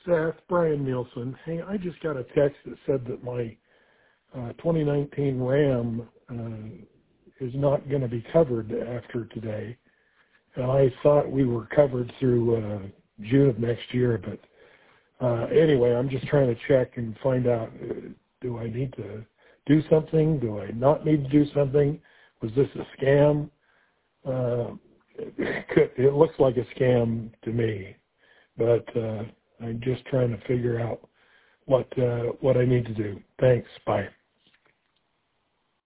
Seth, Brian Nielsen. Hey, I just got a text that said that my 2019 Ram is not going to be covered after today. And I thought we were covered through June of next year, but anyway, I'm just trying to check and find out, do I need to do something? Do I not need to do something? Was this a scam? It looks like a scam to me, but I'm just trying to figure out what I need to do. Thanks. Bye.